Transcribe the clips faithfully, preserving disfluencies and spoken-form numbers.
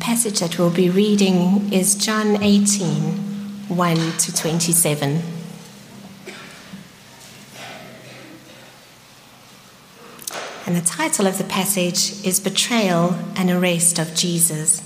passage that we'll be reading is John eighteen, one to twenty-seven. And the title of the passage is Betrayal and Arrest of Jesus.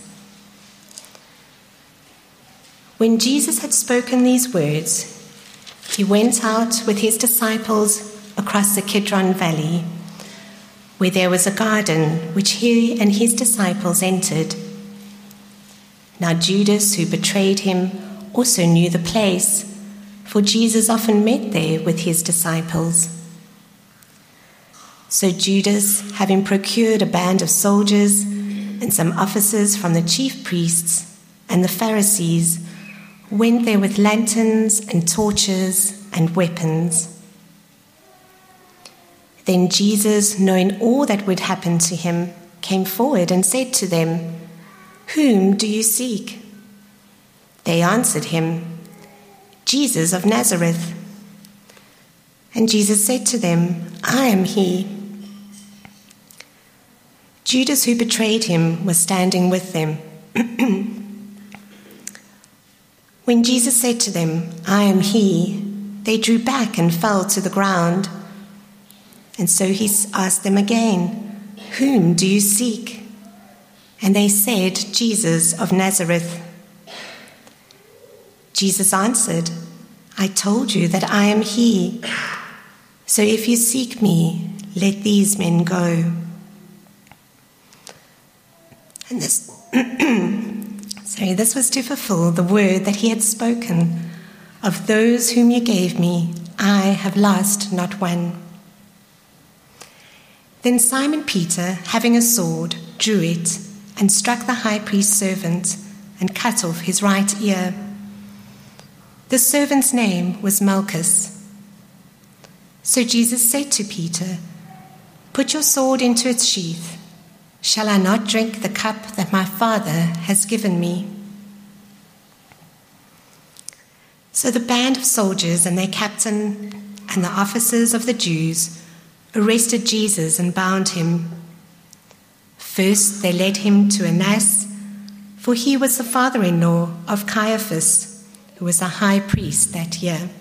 When Jesus had spoken these words, he went out with his disciples across the Kidron Valley, where there was a garden which he and his disciples entered. Now Judas, who betrayed him, also knew the place, for Jesus often met there with his disciples. So Judas, having procured a band of soldiers and some officers from the chief priests and the Pharisees, went there with lanterns and torches and weapons. Then Jesus, knowing all that would happen to him, came forward and said to them, "Whom do you seek?" They answered him, "Jesus of Nazareth." And Jesus said to them, "I am he." Judas, who betrayed him, was standing with them. When Jesus said to them, "I am he," they drew back and fell to the ground. And so he asked them again, "Whom do you seek?" And they said, "Jesus of Nazareth." Jesus answered, "I told you that I am he. So if you seek me, let these men go." And this, sorry, this was to fulfill the word that he had spoken, "Of those whom you gave me, I have lost not one." Then Simon Peter, having a sword, drew it and struck the high priest's servant and cut off his right ear. The servant's name was Malchus. So Jesus said to Peter, "Put your sword into its sheath. Shall I not drink the cup that my Father has given me?" So the band of soldiers and their captain and the officers of the Jews arrested Jesus and bound him. First they led him to Annas, for he was the father-in-law of Caiaphas, who was a high priest that year.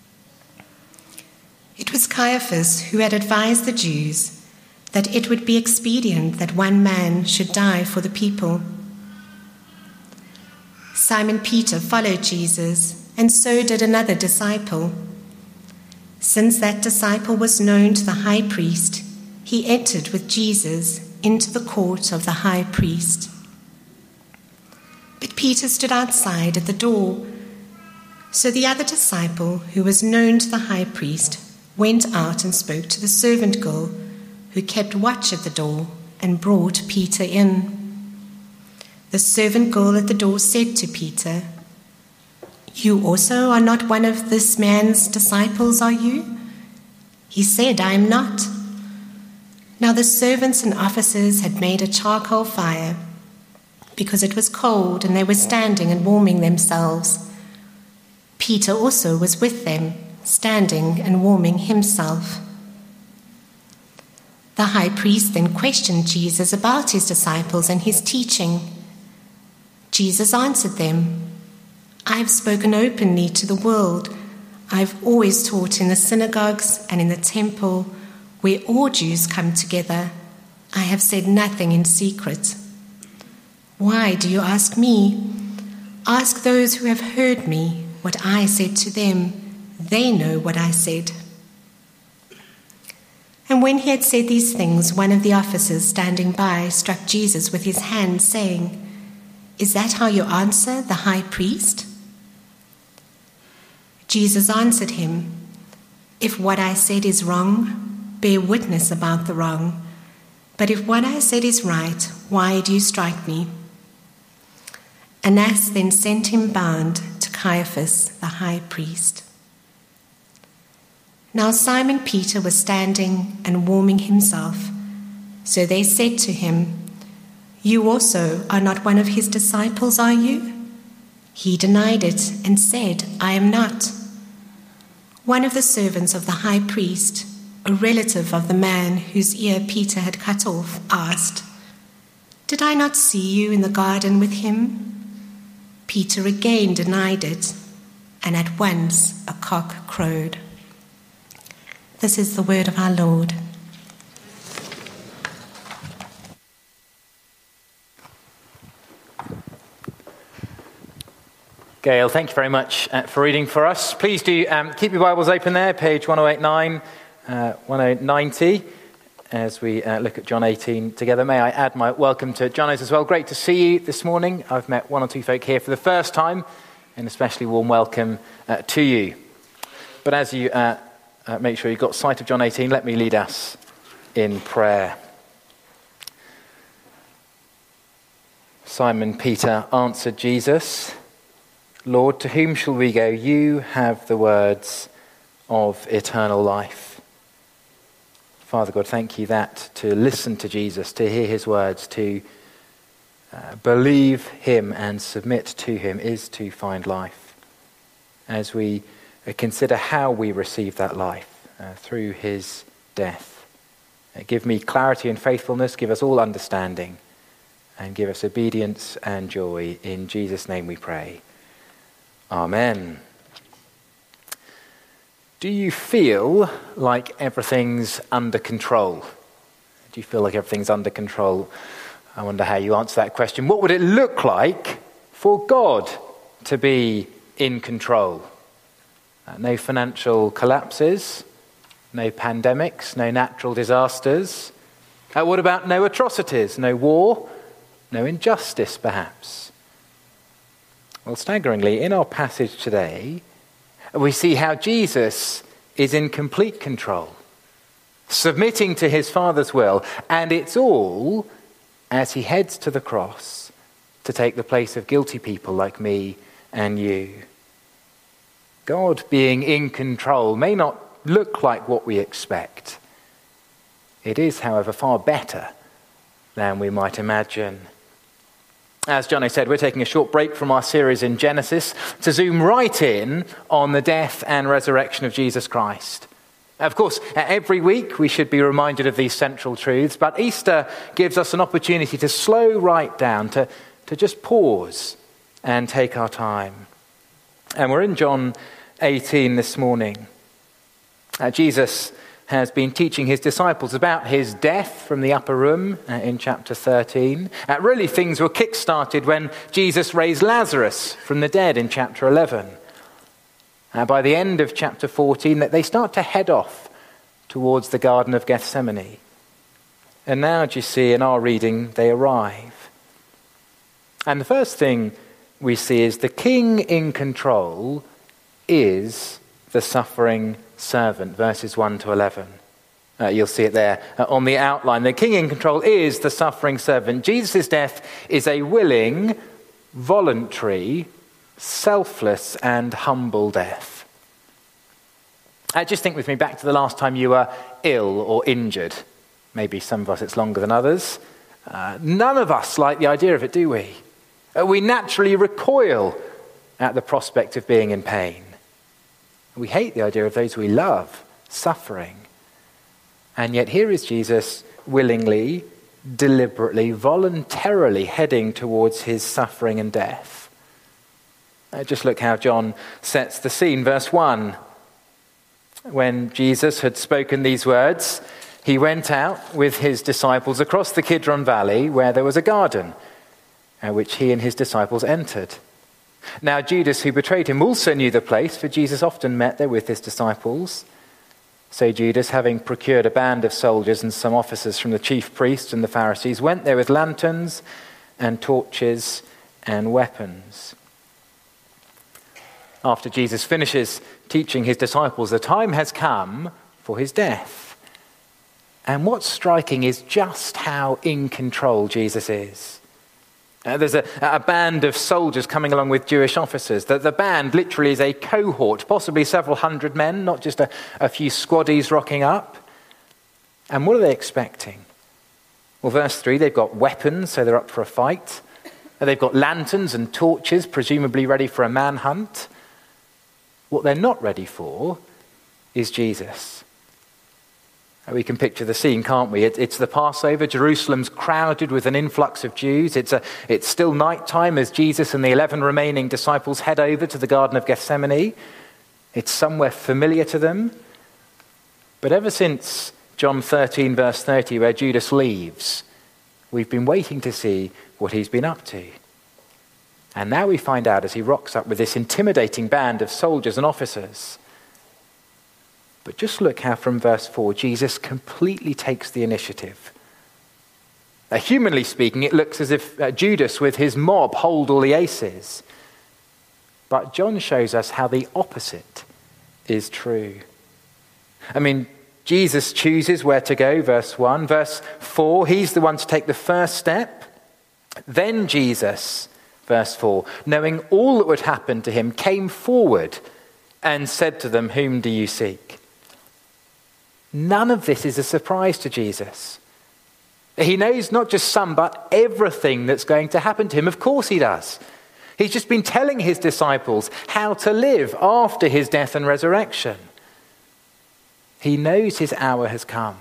It was Caiaphas who had advised the Jews that it would be expedient that one man should die for the people. Simon Peter followed Jesus, and so did another disciple. Since that disciple was known to the high priest, he entered with Jesus into the court of the high priest. But Peter stood outside at the door. So the other disciple, who was known to the high priest, went out and spoke to the servant girl who kept watch at the door and brought Peter in. The servant girl at the door said to Peter, "You also are not one of this man's disciples, are you?" He said, "I am not." Now the servants and officers had made a charcoal fire because it was cold and they were standing and warming themselves. Peter also was with them, standing and warming himself. The high priest then questioned Jesus about his disciples and his teaching. Jesus answered them, "I have spoken openly to the world. I have always taught in the synagogues and in the temple where all Jews come together. I have said nothing in secret. Why do you ask me? Ask those who have heard me what I said to them. They know what I said." And when he had said these things, one of the officers standing by struck Jesus with his hand, saying, "Is that how you answer the high priest?" Jesus answered him, "If what I said is wrong, bear witness about the wrong. But if what I said is right, why do you strike me?" Annas then sent him bound to Caiaphas, the high priest. Now Simon Peter was standing and warming himself. So they said to him, "You also are not one of his disciples, are you?" He denied it and said, "I am not." One of the servants of the high priest, a relative of the man whose ear Peter had cut off, asked, Did I not see you in the garden with him?" Peter again denied it, and at once a cock crowed. This is the word of our Lord. Gail, thank you very much uh, for reading for us. Please do um, keep your Bibles open there, page ten eighty-nine, uh, ten ninety, as we uh, look at John eighteen together. May I add my welcome to Johnno's as well. Great to see you this morning. I've met one or two folk here for the first time, and especially warm welcome uh, to you. But as you uh, uh, make sure you've got sight of John eighteen, let me lead us in prayer. Simon Peter answered Jesus, "Lord, to whom shall we go? You have the words of eternal life." Father God, thank you that to listen to Jesus, to hear his words, to uh, believe him and submit to him is to find life. As we uh, consider how we receive that life uh, through his death, uh, give me clarity and faithfulness, give us all understanding, and give us obedience and joy. In Jesus' name we pray. Amen. Do you feel like everything's under control? Do you feel like everything's under control? I wonder how you answer that question. What would it look like for God to be in control? Uh, no financial collapses, no pandemics, no natural disasters. Uh, what about no atrocities, no war, no injustice perhaps? Well, staggeringly, in our passage today, we see how Jesus is in complete control, submitting to his Father's will, and it's all as he heads to the cross to take the place of guilty people like me and you. God being in control may not look like what we expect. It is, however, far better than we might imagine. As Johnny said, we're taking a short break from our series in Genesis to zoom right in on the death and resurrection of Jesus Christ. Of course, every week we should be reminded of these central truths, but Easter gives us an opportunity to slow right down, to, to just pause and take our time. And we're in John eighteen this morning. Uh, Jesus has been teaching his disciples about his death from the upper room uh, in chapter thirteen. Uh, really, things were kick-started when Jesus raised Lazarus from the dead in chapter eleven. Uh, by the end of chapter fourteen, that they start to head off towards the Garden of Gethsemane. And now, do you see, in our reading, they arrive. And the first thing we see is the king in control is the suffering servant, verses one to eleven. Uh, you'll see it there uh, on the outline. The king in control is the suffering servant. Jesus' death is a willing, voluntary, selfless, and humble death. Uh, just think with me back to the last time you were ill or injured. Maybe some of us it's longer than others. Uh, none of us like the idea of it, do we? Uh, we naturally recoil at the prospect of being in pain. We hate the idea of those we love suffering. And yet here is Jesus willingly, deliberately, voluntarily heading towards his suffering and death. Uh, just look how John sets the scene. Verse one. When Jesus had spoken these words, he went out with his disciples across the Kidron Valley where there was a garden, uh, which he and his disciples entered. Now Judas, who betrayed him, also knew the place, for Jesus often met there with his disciples. So Judas, having procured a band of soldiers and some officers from the chief priests and the Pharisees, went there with lanterns and torches and weapons. After Jesus finishes teaching his disciples, the time has come for his death. And what's striking is just how in control Jesus is. Uh, there's a, a band of soldiers coming along with Jewish officers. The, the band literally is a cohort, possibly several hundred men, not just a, a few squaddies rocking up. And what are they expecting? Well, verse three, they've got weapons, so they're up for a fight. They've got lanterns and torches, presumably ready for a manhunt. What they're not ready for is Jesus. We can picture the scene, can't we? It, it's the Passover. Jerusalem's crowded with an influx of Jews. It's, a, it's still night time as Jesus and the eleven remaining disciples head over to the Garden of Gethsemane. It's somewhere familiar to them. But ever since John thirteen, verse thirty, where Judas leaves, we've been waiting to see what he's been up to. And now we find out as he rocks up with this intimidating band of soldiers and officers. But just look how from verse four, Jesus completely takes the initiative. Now, humanly speaking, it looks as if uh, Judas with his mob hold all the aces. But John shows us how the opposite is true. I mean, Jesus chooses where to go, verse one. Verse four, he's the one to take the first step. Then Jesus, verse four, knowing all that would happen to him, came forward and said to them, "Whom do you seek?" None of this is a surprise to Jesus. He knows not just some, but everything that's going to happen to him. Of course he does. He's just been telling his disciples how to live after his death and resurrection. He knows his hour has come.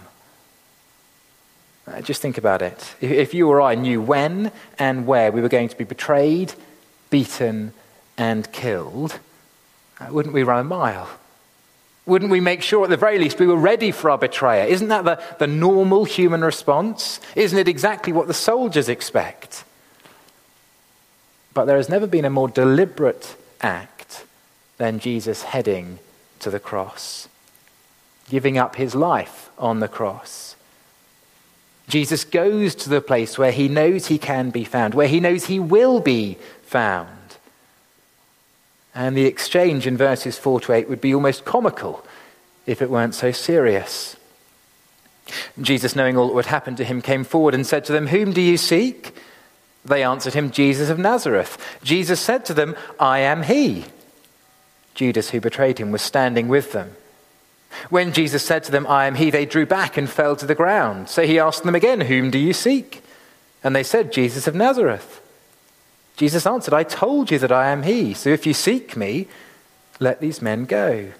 Uh, just think about it. If, if you or I knew when and where we were going to be betrayed, beaten, and killed, uh, wouldn't we run a mile? Wouldn't we make sure at the very least we were ready for our betrayer? Isn't that the, the normal human response? Isn't it exactly what the soldiers expect? But there has never been a more deliberate act than Jesus heading to the cross, giving up his life on the cross. Jesus goes to the place where he knows he can be found, where he knows he will be found. And the exchange in verses four to eight would be almost comical if it weren't so serious. Jesus, knowing all that would happen to him, came forward and said to them, "Whom do you seek?" They answered him, "Jesus of Nazareth." Jesus said to them, "I am he." Judas, who betrayed him, was standing with them. When Jesus said to them, "I am he," they drew back and fell to the ground. So he asked them again, "Whom do you seek?" And they said, "Jesus of Nazareth." Jesus answered, "I told you that I am he. So if you seek me, let these men go."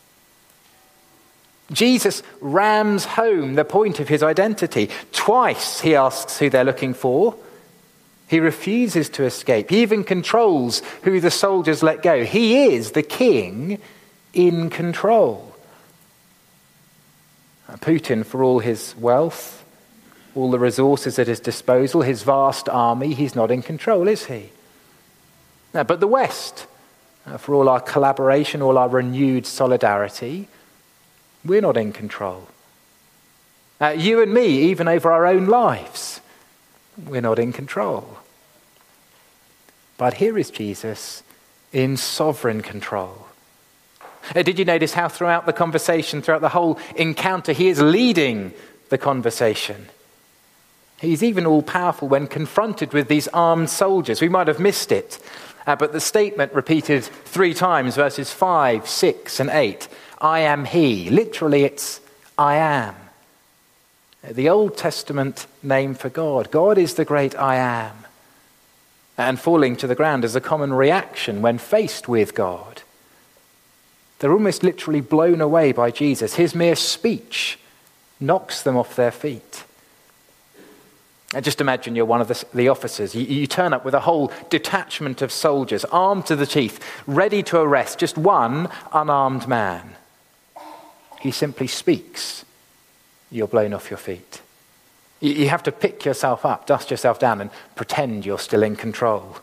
Jesus rams home the point of his identity. Twice he asks who they're looking for. He refuses to escape. He even controls who the soldiers let go. He is the king in control. Putin, for all his wealth, all the resources at his disposal, his vast army, he's not in control, is he? No, but the West, for all our collaboration, all our renewed solidarity, we're not in control. Uh, you and me, even over our own lives, we're not in control. But here is Jesus in sovereign control. Uh, did you notice how throughout the conversation, throughout the whole encounter, he is leading the conversation? He's even all-powerful when confronted with these armed soldiers. We might have missed it, uh, but the statement repeated three times, verses five, six, and eight. I am he. Literally, it's I am. The Old Testament name for God. God is the great I am. And falling to the ground is a common reaction when faced with God. They're almost literally blown away by Jesus. His mere speech knocks them off their feet. And just imagine you're one of the, the officers. You, you turn up with a whole detachment of soldiers, armed to the teeth, ready to arrest just one unarmed man. He simply speaks. You're blown off your feet. You, you have to pick yourself up, dust yourself down, and pretend you're still in control.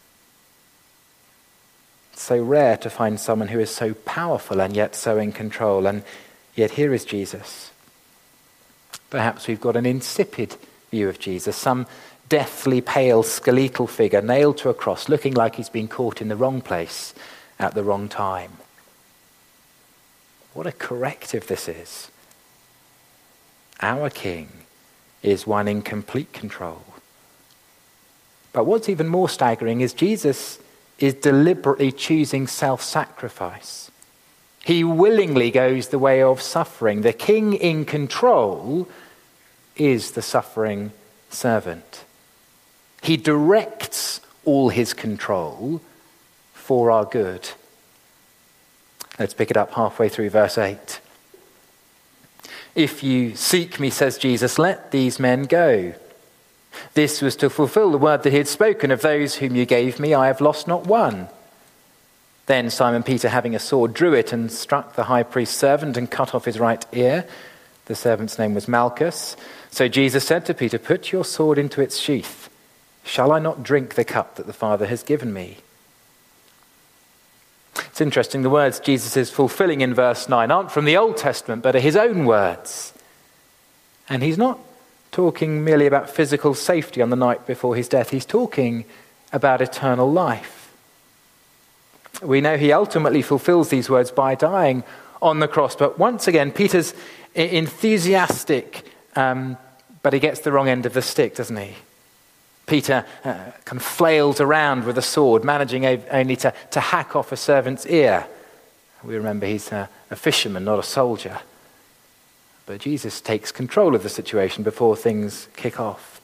It's so rare to find someone who is so powerful and yet so in control. And yet here is Jesus. Perhaps we've got an insipid view of Jesus, some deathly pale skeletal figure nailed to a cross, looking like he's been caught in the wrong place at the wrong time. What a corrective this is. Our King is one in complete control. But what's even more staggering is Jesus is deliberately choosing self-sacrifice. He willingly goes the way of suffering. The King in control is the suffering servant. He directs all his control for our good. Let's pick it up halfway through verse eight. If you seek me, says Jesus, let these men go. This was to fulfill the word that he had spoken, of those whom you gave me, I have lost not one. Then Simon Peter, having a sword, drew it and struck the high priest's servant and cut off his right ear. The servant's name was Malchus. So Jesus said to Peter, put your sword into its sheath. Shall I not drink the cup that the Father has given me? It's interesting, the words Jesus is fulfilling in verse nine aren't from the Old Testament, but are his own words. And he's not talking merely about physical safety on the night before his death. He's talking about eternal life. We know he ultimately fulfills these words by dying on the cross. But once again, Peter's enthusiastic, um, but he gets the wrong end of the stick, doesn't he? Peter uh, kind of flails around with a sword, managing only to, to hack off a servant's ear. We remember he's a, a fisherman, not a soldier. But Jesus takes control of the situation before things kick off.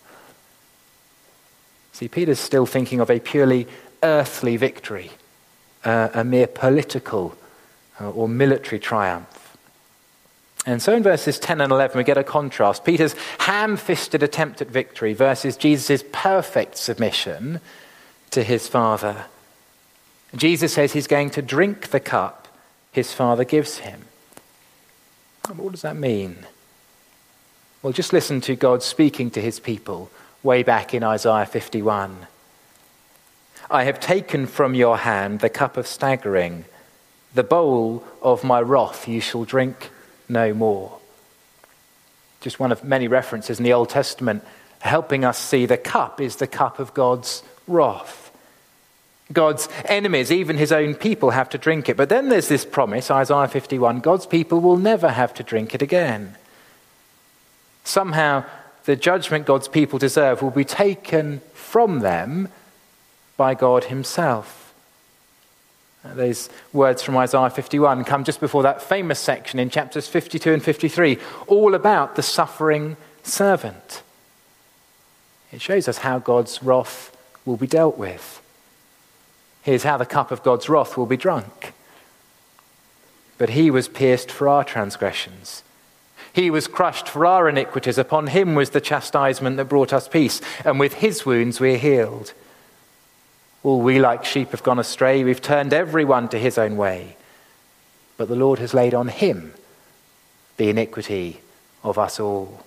See, Peter's still thinking of a purely earthly victory, uh, a mere political uh, or military triumph. And so in verses ten and eleven, we get a contrast. Peter's ham-fisted attempt at victory versus Jesus' perfect submission to his Father. Jesus says he's going to drink the cup his Father gives him. What does that mean? Well, just listen to God speaking to his people way back in Isaiah fifty-one. I have taken from your hand the cup of staggering. The bowl of my wrath you shall drink no more. Just one of many references in the Old Testament helping us see the cup is the cup of God's wrath. God's enemies, even his own people, have to drink it. But then there's this promise, Isaiah fifty-one, God's people will never have to drink it again. Somehow the judgment God's people deserve will be taken from them by God himself. Those words from Isaiah fifty-one come just before that famous section in chapters fifty-two and fifty-three, all about the suffering servant. It shows us how God's wrath will be dealt with. Here's how the cup of God's wrath will be drunk. But he was pierced for our transgressions. He was crushed for our iniquities. Upon him was the chastisement that brought us peace, and with his wounds we're healed. All we like sheep have gone astray. We've turned everyone to his own way. But the Lord has laid on him the iniquity of us all.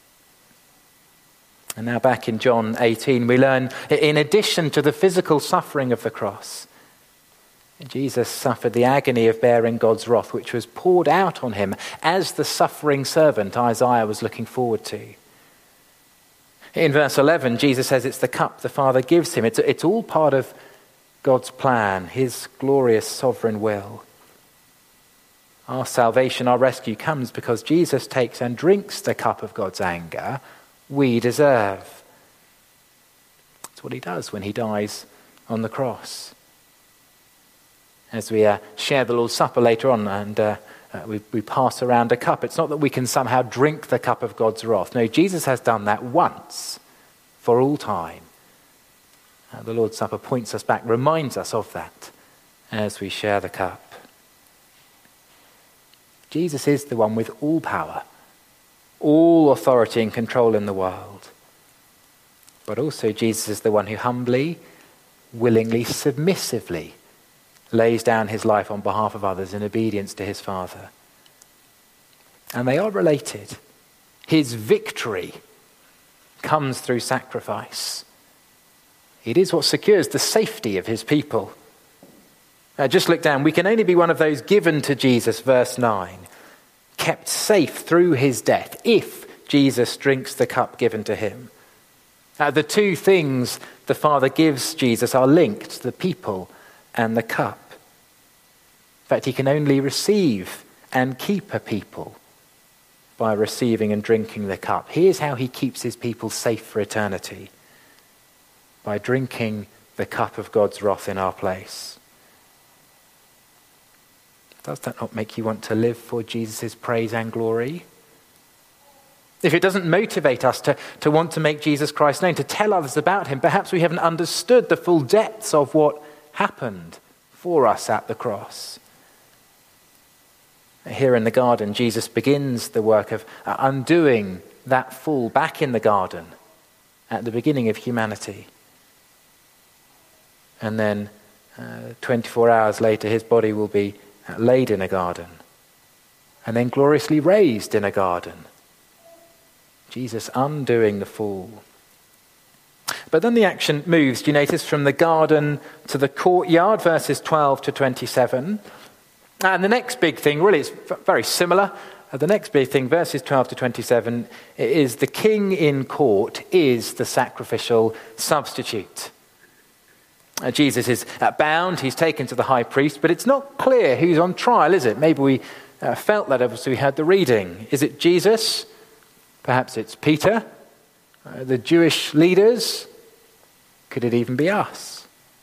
And now back in John eighteen, we learn, in addition to the physical suffering of the cross, Jesus suffered the agony of bearing God's wrath, which was poured out on him as the suffering servant Isaiah was looking forward to. In verse eleven, Jesus says it's the cup the Father gives him. It's, it's all part of God's plan, his glorious sovereign will. Our salvation, our rescue comes because Jesus takes and drinks the cup of God's anger we deserve. That's what he does when he dies on the cross. As we uh, share the Lord's Supper later on and uh, uh, we, we pass around a cup, it's not that we can somehow drink the cup of God's wrath. No, Jesus has done that once for all time. Uh, the Lord's Supper points us back, reminds us of that as we share the cup. Jesus is the one with all power, all authority and control in the world. But also Jesus is the one who humbly, willingly, submissively lays down his life on behalf of others in obedience to his Father. And they are related. His victory comes through sacrifice. It is what secures the safety of his people. Uh, just look down. We can only be one of those given to Jesus, verse nine, kept safe through his death if Jesus drinks the cup given to him. Uh, the two things the Father gives Jesus are linked, the people and the cup. In fact, he can only receive and keep a people by receiving and drinking the cup. Here's how he keeps his people safe for eternity: by drinking the cup of God's wrath in our place. Does that not make you want to live for Jesus' praise and glory? If it doesn't motivate us to, to want to make Jesus Christ known, to tell others about him, perhaps we haven't understood the full depths of what happened for us at the cross. Here in the garden, Jesus begins the work of undoing that fall back in the garden at the beginning of humanity. And then uh, twenty-four hours later, his body will be laid in a garden and then gloriously raised in a garden. Jesus undoing the fall. But then the action moves, do you notice, from the garden to the courtyard, verses twelve to twenty-seven. And the next big thing, really, it's very similar. Uh, the next big thing, verses twelve to twenty-seven, is the king in court is the sacrificial substitute. Uh, Jesus is uh, bound, he's taken to the high priest, but it's not clear who's on trial, is it? Maybe we uh, felt that as we had the reading. Is it Jesus? Perhaps it's Peter? Uh, the Jewish leaders? Could it even be us?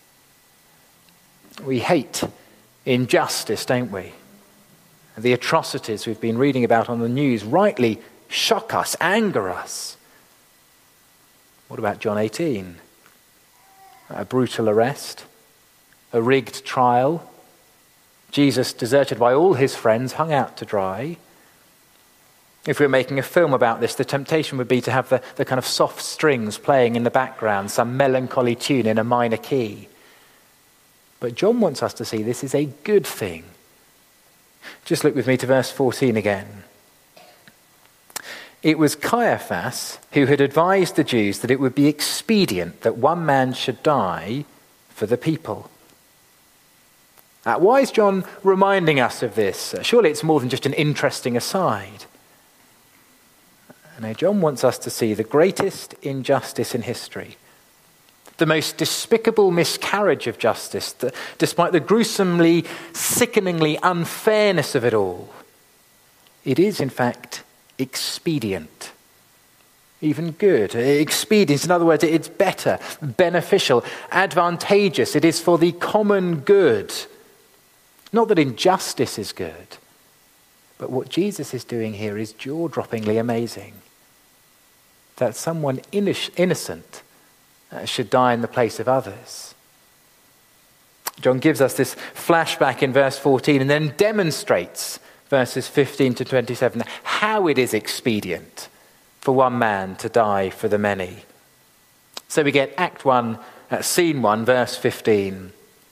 We hate injustice, don't we? The atrocities we've been reading about on the news rightly shock us, anger us. What about John eighteen? A brutal arrest, a rigged trial, Jesus deserted by all his friends, hung out to dry. If we were making a film about this, the temptation would be to have the, the kind of soft strings playing in the background, some melancholy tune in a minor key. But John wants us to see this is a good thing. Just look with me to verse fourteen again. It was Caiaphas who had advised the Jews that it would be expedient that one man should die for the people. Uh, why is John reminding us of this? Uh, surely it's more than just an interesting aside. No, John wants us to see the greatest injustice in history, the most despicable miscarriage of justice, the, despite the gruesomely, sickeningly unfairness of it all. It is, in fact, expedient. Even good. Expedient, in other words, it's better, beneficial, advantageous. It is for the common good. Not that injustice is good, but what Jesus is doing here is jaw-droppingly amazing. That someone innocent should die in the place of others. John gives us this flashback in verse fourteen and then demonstrates, verses fifteen to twenty-seven, how it is expedient for one man to die for the many. So we get Act one, uh, Scene one, verse fifteen.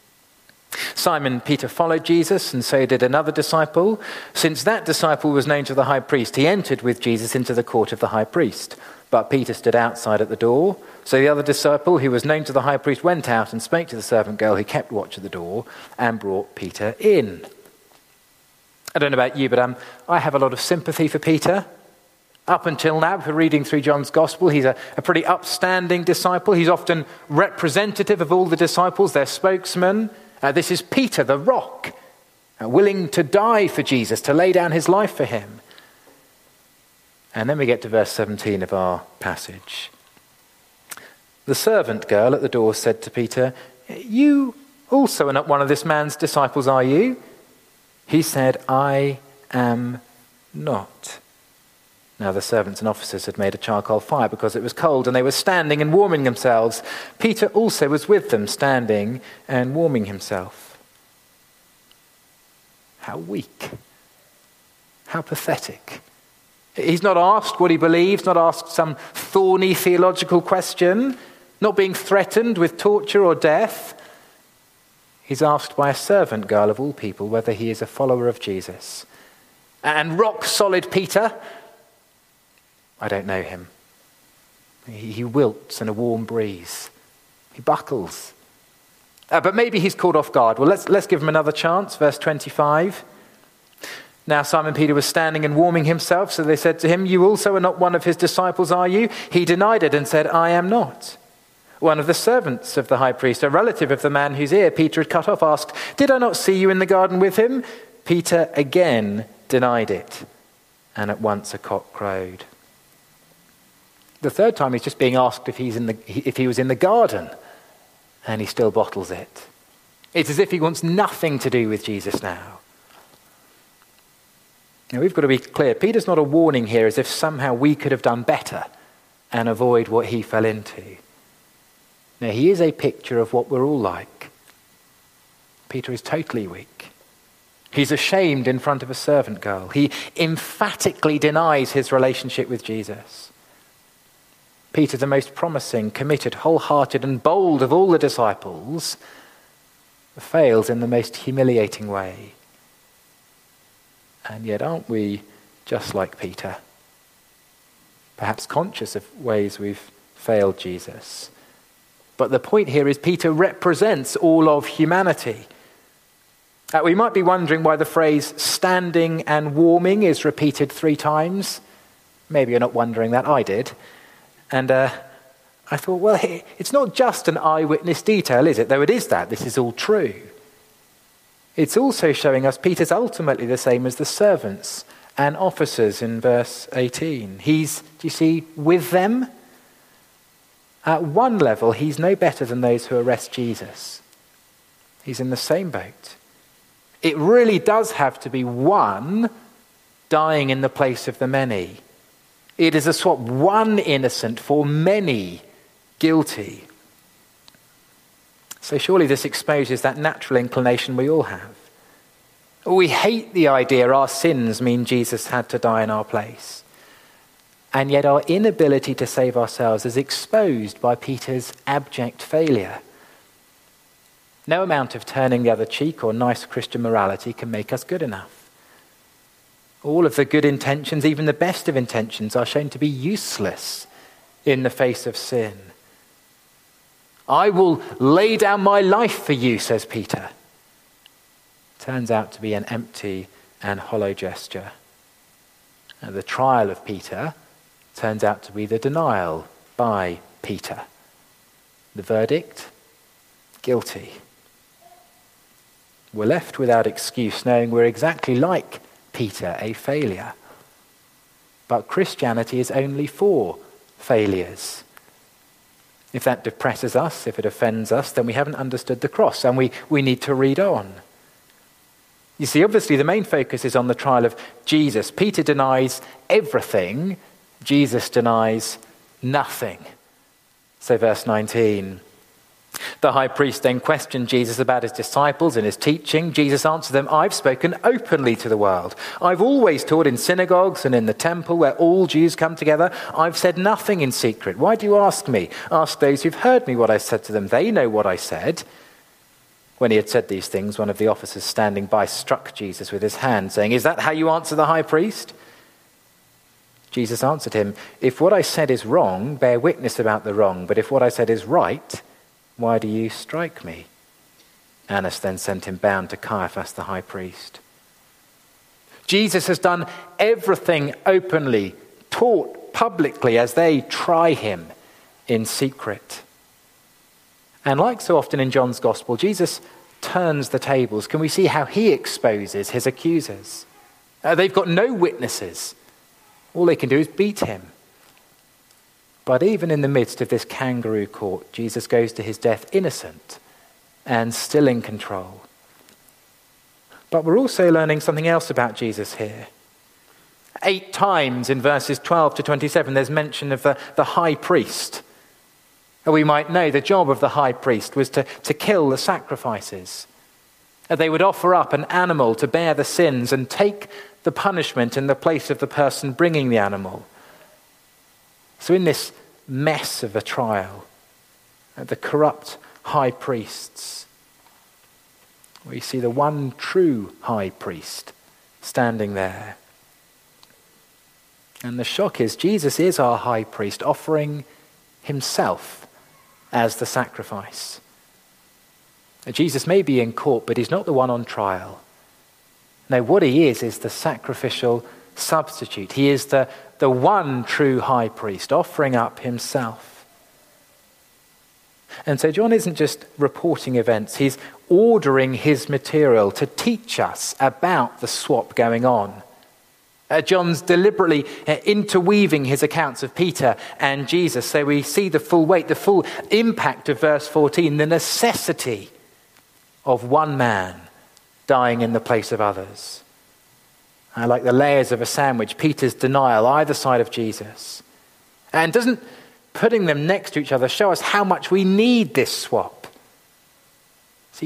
Simon Peter followed Jesus, and so did another disciple. Since that disciple was known to the high priest, he entered with Jesus into the court of the high priest. But Peter stood outside at the door. So the other disciple, who was known to the high priest, went out and spoke to the servant girl who kept watch at the door and brought Peter in. I don't know about you, but um, I have a lot of sympathy for Peter. Up until now, if we're reading through John's Gospel, he's a, a pretty upstanding disciple. He's often representative of all the disciples, their spokesman. Uh, this is Peter, the rock, uh, willing to die for Jesus, to lay down his life for him. And then we get to verse seventeen of our passage. The servant girl at the door said to Peter, "You also are not one of this man's disciples, are you?" He said, "I am not." Now the servants and officers had made a charcoal fire because it was cold, and they were standing and warming themselves. Peter also was with them, standing and warming himself. How weak. How pathetic. He's not asked what he believes, not asked some thorny theological question, not being threatened with torture or death. He's asked by a servant girl of all people whether he is a follower of Jesus. And rock solid Peter, I don't know him. He, he wilts in a warm breeze. He buckles. Uh, but maybe he's caught off guard. Well, let's, let's give him another chance. Verse twenty-five. Now Simon Peter was standing and warming himself, so they said to him, "You also are not one of his disciples, are you?" He denied it and said, "I am not." One of the servants of the high priest, a relative of the man whose ear Peter had cut off, asked, "Did I not see you in the garden with him?" Peter again denied it, and at once a cock crowed. The third time he's just being asked if he's in the if he was in the garden, and he still bottles it. It's as if he wants nothing to do with Jesus now. Now we've got to be clear, Peter's not a warning here as if somehow we could have done better and avoid what he fell into. Now he is a picture of what we're all like. Peter is totally weak. He's ashamed in front of a servant girl. He emphatically denies his relationship with Jesus. Peter, the most promising, committed, wholehearted and bold of all the disciples, fails in the most humiliating way. And yet aren't we just like Peter? Perhaps conscious of ways we've failed Jesus. But the point here is Peter represents all of humanity. Uh, we might be wondering why the phrase standing and warming is repeated three times. Maybe you're not wondering that. I did. And uh, I thought, well, it's not just an eyewitness detail, is it? Though it is that. This is all true. It's also showing us Peter's ultimately the same as the servants and officers in verse eighteen. He's, do you see, with them. At one level, he's no better than those who arrest Jesus. He's in the same boat. It really does have to be one dying in the place of the many. It is a swap, one innocent for many guilty. So surely this exposes that natural inclination we all have. We hate the idea our sins mean Jesus had to die in our place. And yet our inability to save ourselves is exposed by Peter's abject failure. No amount of turning the other cheek or nice Christian morality can make us good enough. All of the good intentions, even the best of intentions, are shown to be useless in the face of sin. I will lay down my life for you, says Peter. Turns out to be an empty and hollow gesture. And the trial of Peter turns out to be the denial by Peter. The verdict? Guilty. We're left without excuse, knowing we're exactly like Peter, a failure. But Christianity is only for failures. If that depresses us, if it offends us, then we haven't understood the cross and we, we need to read on. You see, obviously the main focus is on the trial of Jesus. Peter denies everything. Jesus denies nothing. So verse nineteen. The high priest then questioned Jesus about his disciples and his teaching. Jesus answered them, I've spoken openly to the world. I've always taught in synagogues and in the temple where all Jews come together. I've said nothing in secret. Why do you ask me? Ask those who've heard me what I said to them. They know what I said. When he had said these things, one of the officers standing by struck Jesus with his hand, saying, Is that how you answer the high priest? Jesus answered him, If what I said is wrong, bear witness about the wrong. But if what I said is right, why do you strike me? Annas then sent him bound to Caiaphas the high priest. Jesus has done everything openly, taught publicly as they try him in secret. And like so often in John's Gospel, Jesus turns the tables. Can we see how he exposes his accusers? Uh, they've got no witnesses. All they can do is beat him. But even in the midst of this kangaroo court, Jesus goes to his death innocent and still in control. But we're also learning something else about Jesus here. Eight times in verses twelve to twenty-seven, there's mention of the, the high priest. We might know the job of the high priest was to, to kill the sacrifices. They would offer up an animal to bear the sins and take the punishment in the place of the person bringing the animal. So in this mess of a trial, the corrupt high priests, we see the one true high priest standing there. And the shock is Jesus is our high priest, offering himself as the sacrifice. Jesus may be in court, but he's not the one on trial. No, what he is is the sacrificial substitute. He is the, the one true high priest, offering up himself. And so John isn't just reporting events, he's ordering his material to teach us about the swap going on. Uh, John's deliberately uh, interweaving his accounts of Peter and Jesus, so we see the full weight, the full impact of verse fourteen, the necessity of one man dying in the place of others. Uh, like the layers of a sandwich, Peter's denial either side of Jesus. And doesn't putting them next to each other show us how much we need this swap? See,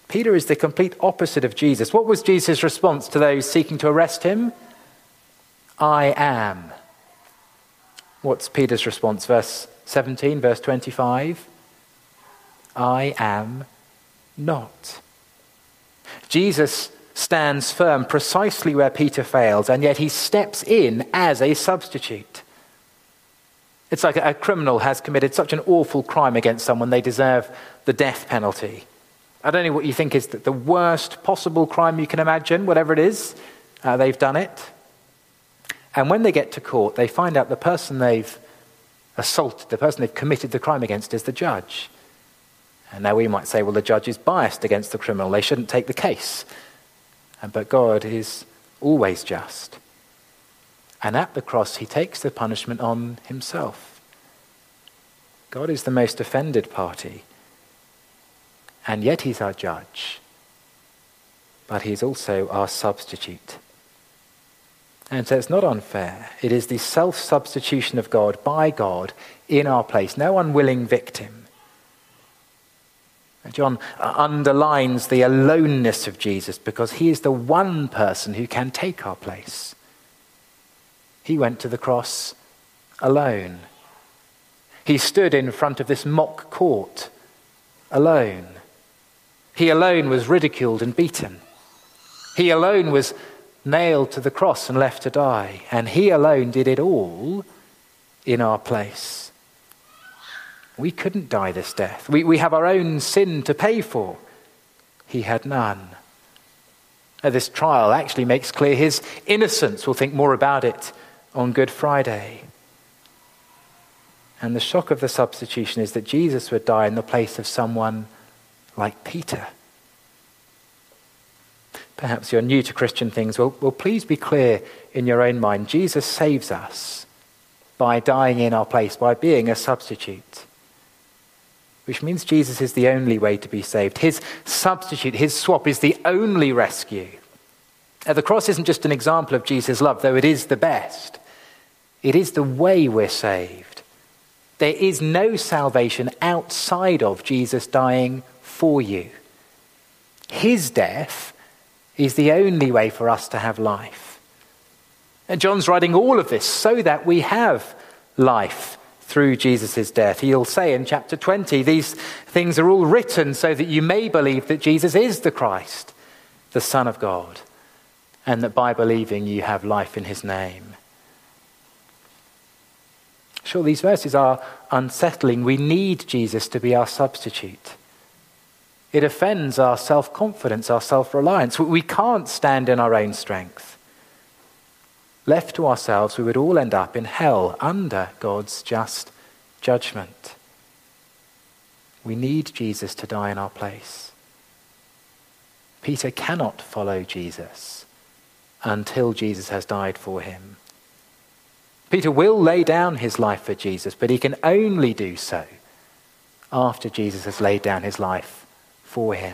Peter is the complete opposite of Jesus. What was Jesus' response to those seeking to arrest him? I am. What's Peter's response? Verse seventeen, verse twenty-five. I am not. Jesus stands firm precisely where Peter fails, and yet he steps in as a substitute. It's like a criminal has committed such an awful crime against someone, they deserve the death penalty. I don't know what you think is the worst possible crime you can imagine, whatever it is, uh, they've done it. And when they get to court, they find out the person they've assaulted, the person they've committed the crime against is the judge. And now we might say, well, the judge is biased against the criminal. They shouldn't take the case. But God is always just. And at the cross, he takes the punishment on himself. God is the most offended party. And yet he's our judge. But he's also our substitute. And so it's not unfair. It is the self-substitution of God by God in our place. No unwilling victim. John underlines the aloneness of Jesus because he is the one person who can take our place. He went to the cross alone. He stood in front of this mock court alone. He alone was ridiculed and beaten. He alone was nailed to the cross and left to die. And he alone did it all in our place. We couldn't die this death. We, we have our own sin to pay for. He had none. Now, this trial actually makes clear his innocence. We'll think more about it on Good Friday. And the shock of the substitution is that Jesus would die in the place of someone like Peter. Perhaps you're new to Christian things. Well, well, please be clear in your own mind. Jesus saves us by dying in our place, by being a substitute. Which means Jesus is the only way to be saved. His substitute, his swap is the only rescue. Now, the cross isn't just an example of Jesus' love, though it is the best. It is the way we're saved. There is no salvation outside of Jesus dying for you. His death is the only way for us to have life. And John's writing all of this so that we have life through Jesus' death. He'll say in chapter twenty, these things are all written so that you may believe that Jesus is the Christ, the Son of God, and that by believing you have life in his name. Sure, these verses are unsettling. We need Jesus to be our substitute. It offends our self-confidence, our self-reliance. We can't stand in our own strength. Left to ourselves, we would all end up in hell under God's just judgment. We need Jesus to die in our place. Peter cannot follow Jesus until Jesus has died for him. Peter will lay down his life for Jesus, but he can only do so after Jesus has laid down his life for him.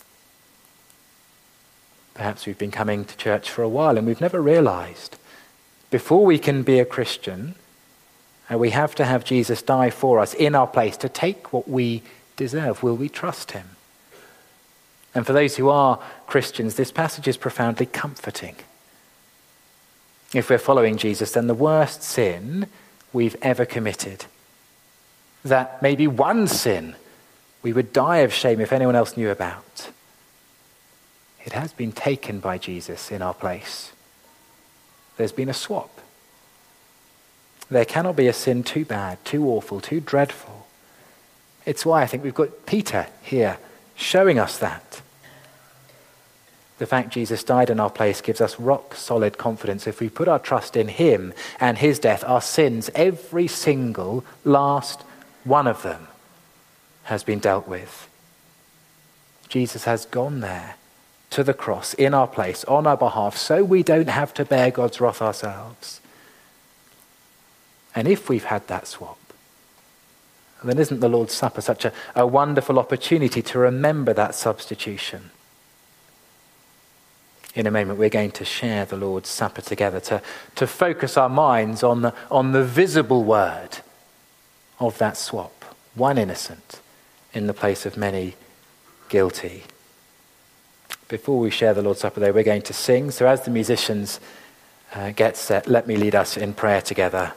Perhaps we've been coming to church for a while and we've never realized before we can be a Christian, uh, we have to have Jesus die for us in our place to take what we deserve. Will we trust him? And for those who are Christians, this passage is profoundly comforting. If we're following Jesus, then the worst sin we've ever committed, that maybe one sin we would die of shame if anyone else knew about, it has been taken by Jesus in our place. There's been a swap. There cannot be a sin too bad, too awful, too dreadful. It's why I think we've got Peter here showing us that. The fact Jesus died in our place gives us rock solid confidence. If we put our trust in him and his death, our sins, every single last one of them, has been dealt with. Jesus has gone there to the cross in our place, on our behalf, so we don't have to bear God's wrath ourselves. And if we've had that swap, then isn't the Lord's Supper such a, a wonderful opportunity to remember that substitution? In a moment, we're going to share the Lord's Supper together, to, to focus our minds on the, on the visible word of that swap. One innocent in the place of many guilty. before we share the Lord's Supper, though, we're going to sing. So as the musicians uh, get set, let me lead us in prayer together.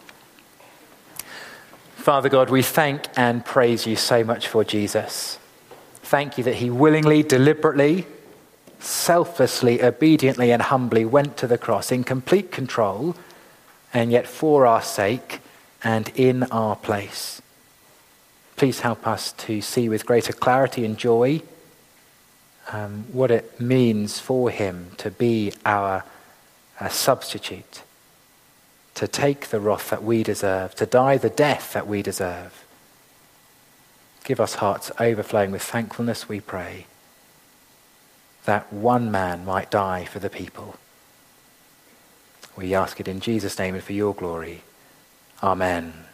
Father God, we thank and praise you so much for Jesus. Thank you that he willingly, deliberately, selflessly, obediently and humbly went to the cross in complete control, and yet for our sake and in our place. Please help us to see with greater clarity and joy um, what it means for him to be our uh, substitute, to take the wrath that we deserve, to die the death that we deserve. Give us hearts overflowing with thankfulness, we pray, that one man might die for the people. We ask it in Jesus' name and for your glory. Amen.